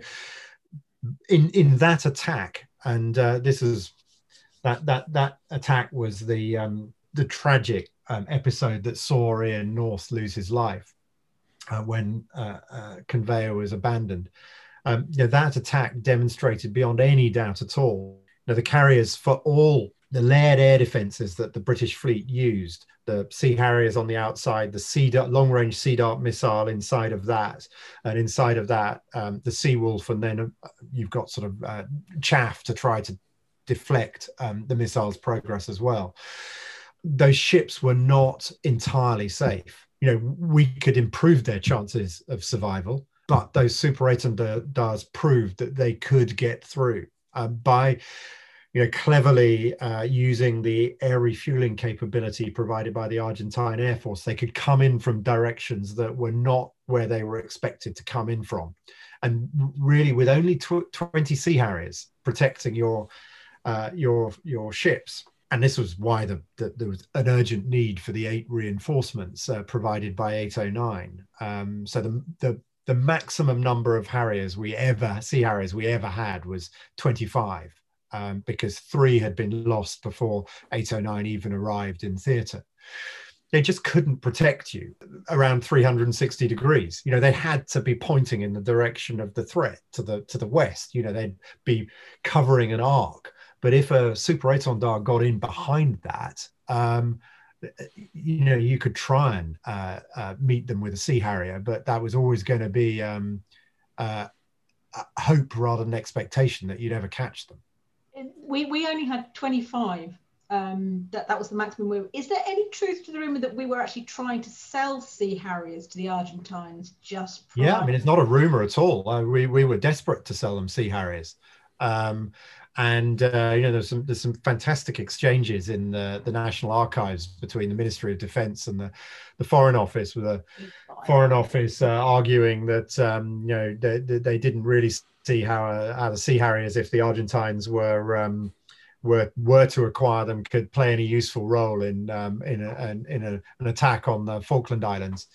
in that attack, and this is that attack was the tragic episode that saw Ian North lose his life when Conveyor was abandoned. That attack demonstrated beyond any doubt at all, the carriers, for all the layered air defences that the British fleet used, the Sea Harriers on the outside, the Sea Dart, long-range Sea Dart missile inside of that, and inside of that, the Seawolf, and then you've got sort of chaff to try to deflect the missile's progress as well. Those ships were not entirely safe. You know, we could improve their chances of survival, but those Super 8-Dars proved that they could get through by cleverly using the air refueling capability provided by the Argentine Air Force. They could come in from directions that were not where they were expected to come in from. And really, with only 20 Sea Harriers protecting your ships, and this was why there was an urgent need for the 8 reinforcements provided by 809. So the maximum number of Sea Harriers we ever had was 25. Because 3 had been lost before 809 even arrived in theatre. They just couldn't protect you around 360 degrees. You know, they had to be pointing in the direction of the threat to the west. You know, they'd be covering an arc. But if a Super 8-Dar got in behind that, you could try and meet them with a Sea Harrier, but that was always going to be hope rather than expectation that you'd ever catch them. We only had 25. That was the maximum. Is there any truth to the rumor that we were actually trying to sell Sea Harriers to the Argentines just prior? Yeah, I mean, it's not a rumor at all. We were desperate to sell them Sea Harriers. There's some fantastic exchanges in the National Archives between the Ministry of Defence and the Foreign Office, with the Foreign Office arguing that they didn't really see how the Sea Harriers, if the Argentines were to acquire them, could play any useful role in an attack on the Falkland Islands.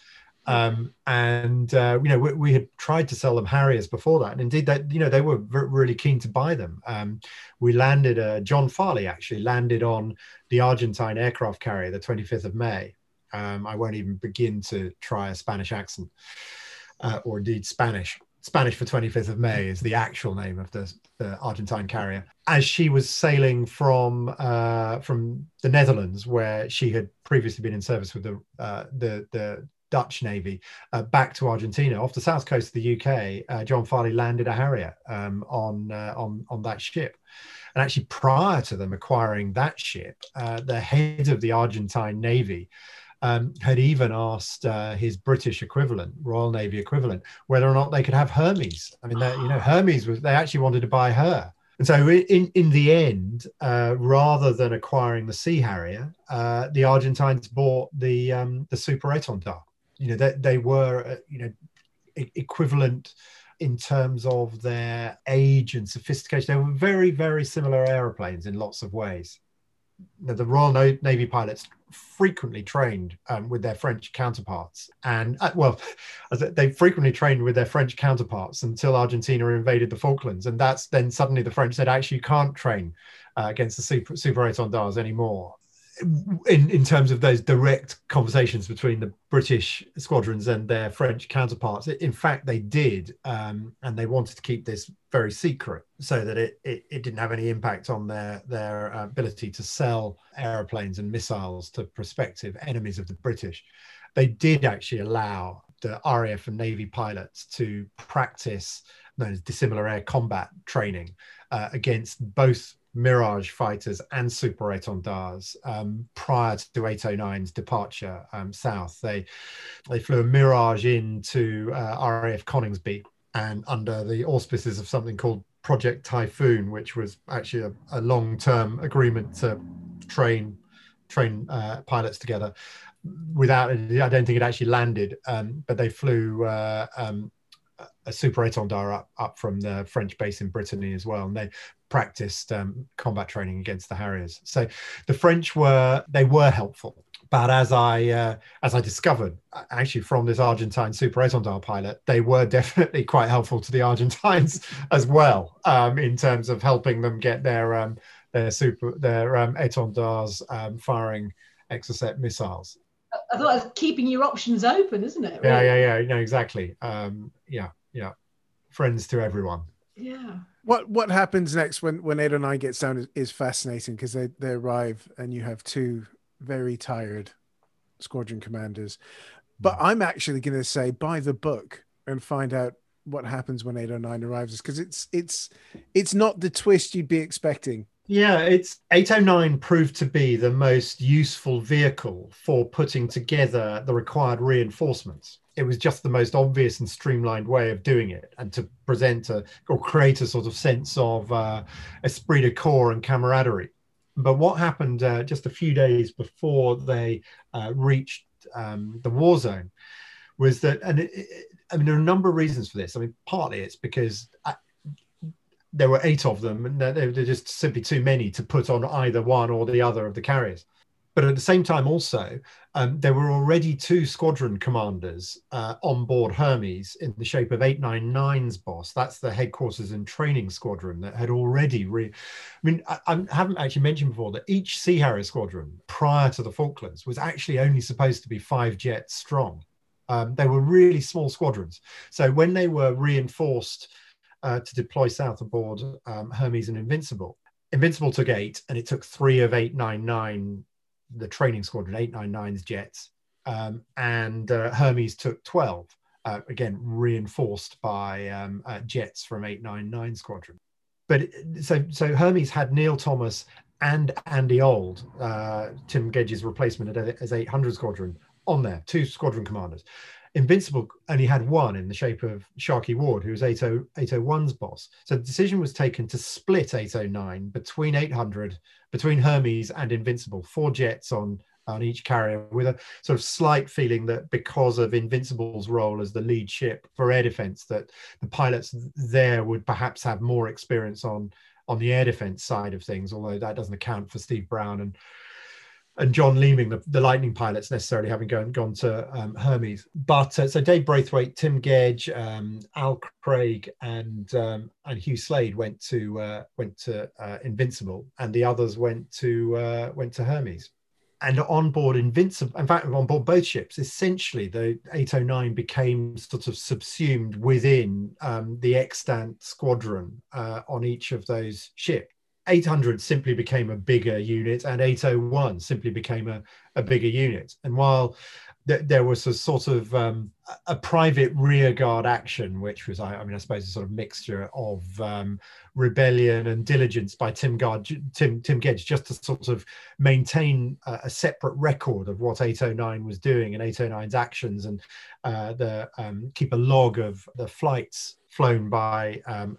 We had tried to sell them Harriers before that, and indeed they were really keen to buy them. We landed, John Farley actually landed on the Argentine aircraft carrier the 25th of May. I won't even begin to try a Spanish accent, or indeed Spanish for 25th of May is the actual name of the Argentine carrier. As she was sailing from the Netherlands, where she had previously been in service with the Dutch Navy, back to Argentina off the south coast of the UK, John Farley landed a Harrier on that ship. And actually, prior to them acquiring that ship, the head of the Argentine Navy had even asked his British equivalent, Royal Navy equivalent, whether or not they could have Hermes. I mean, Hermes they actually wanted to buy her. And so in the end, rather than acquiring the Sea Harrier, the Argentines bought the Super 8-Dar. They were equivalent in terms of their age and sophistication. They were very, very similar aeroplanes in lots of ways. The Royal Navy pilots frequently trained with their French counterparts, and they frequently trained with their French counterparts until Argentina invaded the Falklands, and that's then suddenly the French said, actually, you can't train against the Super 8-Dars anymore. In terms of those direct conversations between the British squadrons and their French counterparts. In fact, they did, and they wanted to keep this very secret so that it didn't have any impact on their ability to sell aeroplanes and missiles to prospective enemies of the British. They did actually allow the RAF and Navy pilots to practice known as dissimilar air combat training against both Mirage fighters and Super 8-Dars prior to 809's departure south. They flew a Mirage into RAF Coningsby, and under the auspices of something called Project Typhoon, which was actually a long-term agreement to train pilots together. I don't think it actually landed, but they flew a Super 8-Dar up from the French base in Brittany as well, and they practiced combat training against the Harriers. So the French were helpful, but as I discovered actually from this Argentine Super 8-Dar pilot, they were definitely quite helpful to the Argentines as well, in terms of helping them get their 8-Dars firing Exocet missiles. I thought it was keeping your options open, isn't it? Really? Yeah. Exactly. Yeah. Friends to everyone. Yeah. What happens next when 809 gets down is fascinating, because they arrive and you have two very tired squadron commanders. But I'm actually going to say buy the book and find out what happens when 809 arrives, because it's not the twist you'd be expecting. Yeah, it's 809 proved to be the most useful vehicle for putting together the required reinforcements. It was just the most obvious and streamlined way of doing it, and to present or create a sort of sense of esprit de corps and camaraderie. But what happened just a few days before they reached the war zone was that, and I mean, there are a number of reasons for this. I mean, partly it's because there were 8 of them, and they're just simply too many to put on either one or the other of the carriers. But at the same time, also, there were already 2 squadron commanders on board Hermes in the shape of 899's boss. That's the headquarters and training squadron that had already I haven't actually mentioned before that each Sea Harrier squadron prior to the Falklands was actually only supposed to be 5 jets strong. They were really small squadrons. So when they were reinforced to deploy south aboard Hermes and Invincible. Invincible took 8, and it took 3 of 899, the training squadron, 899's jets, and Hermes took 12, again reinforced by jets from 899 squadron. But so Hermes had Neil Thomas and Andy Auld, Tim Gedge's replacement as 800 squadron, on there, 2 squadron commanders. Invincible only had 1 in the shape of Sharkey Ward, who was 801's boss. So the decision was taken to split 809 between 800, between Hermes and Invincible, 4 jets on each carrier, with a sort of slight feeling that because of Invincible's role as the lead ship for air defense, that the pilots there would perhaps have more experience on the air defense side of things, although that doesn't account for Steve Brown and John Leeming, the Lightning pilots, necessarily having gone to Hermes. But so Dave Braithwaite, Tim Gedge, Al Craig, and Hugh Slade went to Invincible, and the others went to Hermes. And on board Invincible, in fact, on board both ships, essentially the 809 became sort of subsumed within the extant squadron on each of those ships. 800 simply became a bigger unit, and 801 simply became a bigger unit. And while there was a sort of a private rearguard action, which was, I suppose, a sort of mixture of rebellion and diligence by Tim Gedge, just to sort of maintain a separate record of what 809 was doing and 809's actions, and keep a log of the flights flown by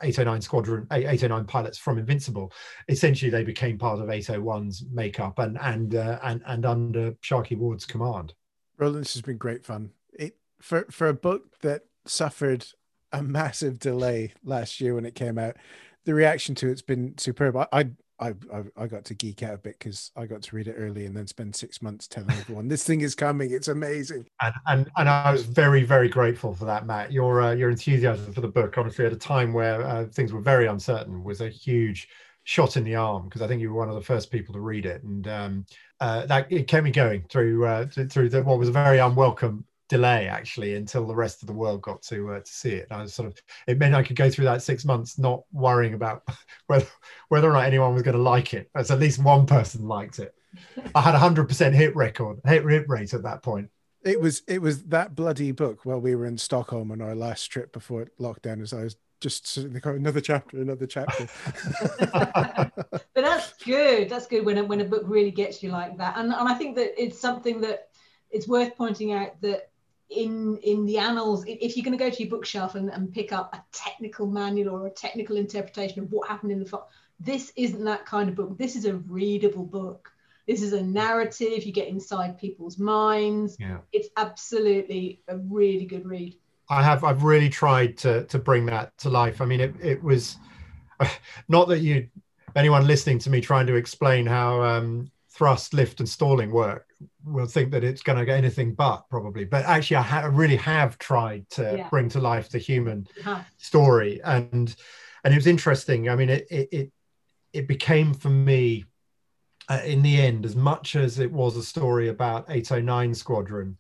809 pilots from Invincible. Essentially, they became part of 801's makeup and under Sharkey Ward's command. Roland, this has been great fun. For a book that suffered a massive delay last year when it came out, the reaction to it's been superb. I got to geek out a bit because I got to read it early and then spend 6 months telling everyone this thing is coming. It's amazing. And I was very, very grateful for that, Matt. Your enthusiasm for the book, honestly, at a time where things were very uncertain, was a huge shot in the arm, because I think you were one of the first people to read it, and that it kept me going through what was a very unwelcome delay, actually, until the rest of the world got to see it. And I was it meant I could go through that 6 months not worrying about whether or not anyone was going to like it, as at least one person liked it. I had 100% hit rate at that point. It was that bloody book while we were in Stockholm on our last trip before lockdown, as I was just sitting there, another chapter. But that's good. That's good when a book really gets you like that. And I think that it's something that it's worth pointing out, that in the annals, if you're going to go to your bookshelf and pick up a technical manual or a technical interpretation of what happened in the this isn't that kind of book. This is a readable book. This is a narrative. You get inside people's minds. Yeah. It's absolutely a really good read. I've really tried to bring that to life. I mean, it was not that anyone listening to me trying to explain how thrust, lift, and stalling work will think that it's going to get anything but, probably. But actually, I really have tried to bring to life the human story, and it was interesting. I mean, it became for me, in the end, as much as it was a story about 809 Squadron,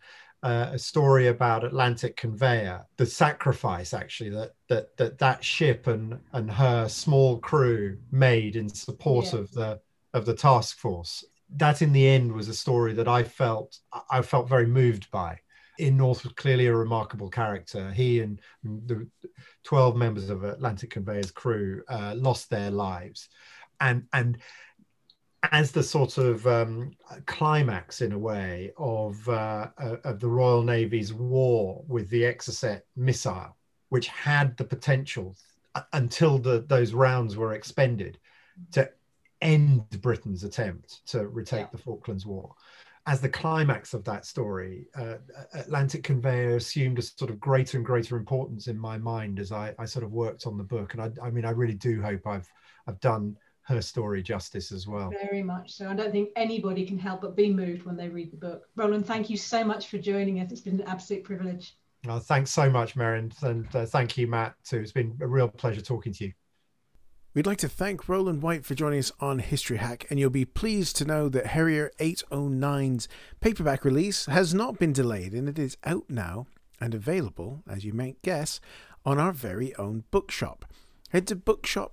a story about Atlantic Conveyor, the sacrifice actually that ship and her small crew made in support of the task force. That in the end was a story that I felt very moved by. Ian North was clearly a remarkable character. He and the 12 members of Atlantic Conveyor's crew lost their lives, and as the sort of climax, in a way, of the Royal Navy's war with the Exocet missile, which had the potential, until those rounds were expended, to end Britain's attempt to retake the Falklands War. As the climax of that story, Atlantic Conveyor assumed a sort of greater and greater importance in my mind as I sort of worked on the book. And I mean, I really do hope I've done her story justice as well. Very much so. I don't think anybody can help but be moved when they read the book. Roland, thank you so much for joining us. It's been an absolute privilege. Well, thanks so much, Merryn, and thank you, Matt, too. It's been a real pleasure talking to you. We'd like to thank Roland White for joining us on History Hack, and you'll be pleased to know that Harrier 809's paperback release has not been delayed, and it is out now and available, as you might guess, on our very own bookshop. Head to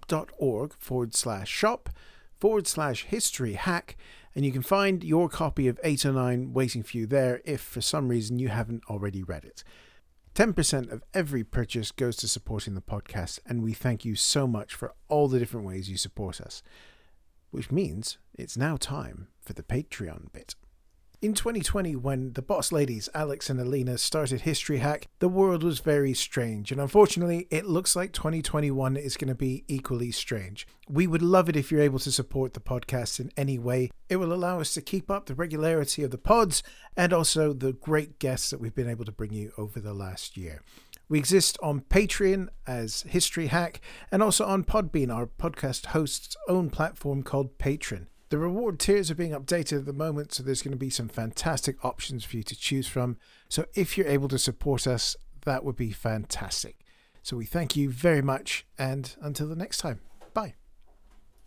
bookshop.org/shop/history hack, and you can find your copy of 809 waiting for you there if for some reason you haven't already read it. 10% of every purchase goes to supporting the podcast, and we thank you so much for all the different ways you support us. Which means it's now time for the Patreon bit. In 2020, when the boss ladies, Alex and Alina, started History Hack, the world was very strange, and unfortunately, it looks like 2021 is going to be equally strange. We would love it if you're able to support the podcast in any way. It will allow us to keep up the regularity of the pods and also the great guests that we've been able to bring you over the last year. We exist on Patreon as History Hack and also on Podbean, our podcast host's own platform called Patreon. The reward tiers are being updated at the moment, so there's going to be some fantastic options for you to choose from. So if you're able to support us, that would be fantastic. So we thank you very much, and until the next time.